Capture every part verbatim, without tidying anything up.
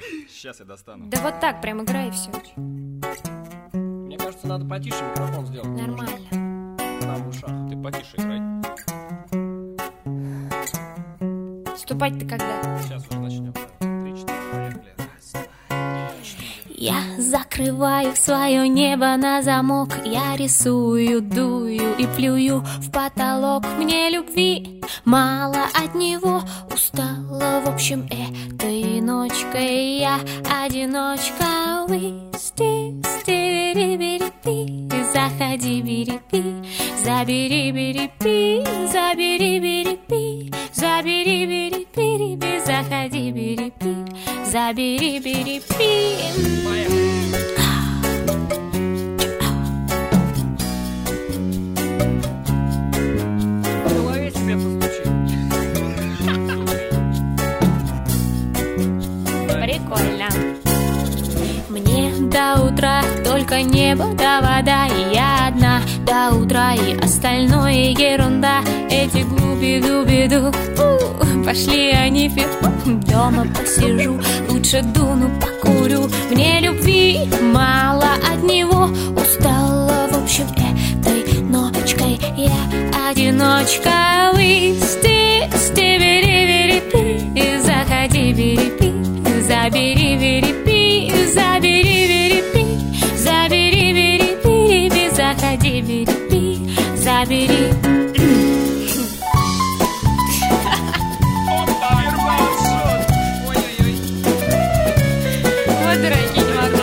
Сейчас я достану. Да вот так, прям играй и все. Мне кажется, надо потише микрофон сделать. Нормально. Там в ушах. Ты потише играй. Вступать-то когда? Сейчас уже начнем. Три-четыре, поехали. Раз, два, четыре. Я закрываю свое небо на замок. Я рисую, дую и плюю в потолок. Мне любви мало от него. Устала, в общем, этой ночкой я одиночка. Высти, стири-бири-пи, заходи, бири-пи, забери, бири-пи, забери, бири-пи, забери, бири-пи, заходи, бири-пи, забери, бири-пи. В голове тебе постучи. Прикольно. Мне до утра только небо да вода, и я одна до утра, и остальное ерунда. Эти глуби-дуби-ду, пошли они фиг. Дома посижу, лучше дуну покурю. Мне любви мало от него. Устала, в общем, этой ночкой я одиночка. Высти, стибери-бери-пи, заходи, бери-пи, забери, бери-пи, забери, бери-пи, забери, бери-пи, заходи, бери-пи, забери. Вот дураки, не могу.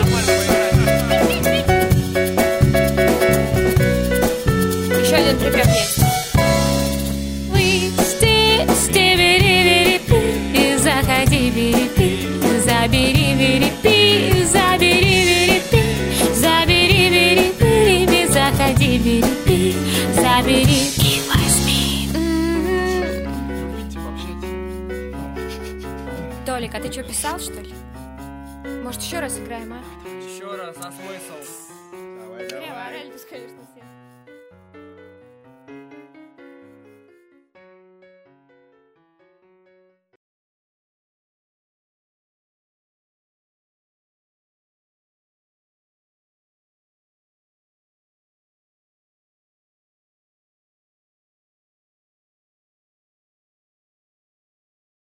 Еще один припев есть. Высти, стибери-бери-пи, заходи, бери-пи, забери, бери-пи, забери, бери-пи, забери, бери-пи, заходи, бери-пи, забери и возьми. Толик, а ты что, писал, что ли? Может, еще раз играем, а? Еще раз, а смысл? Давай, давай. Реально, конечно, все.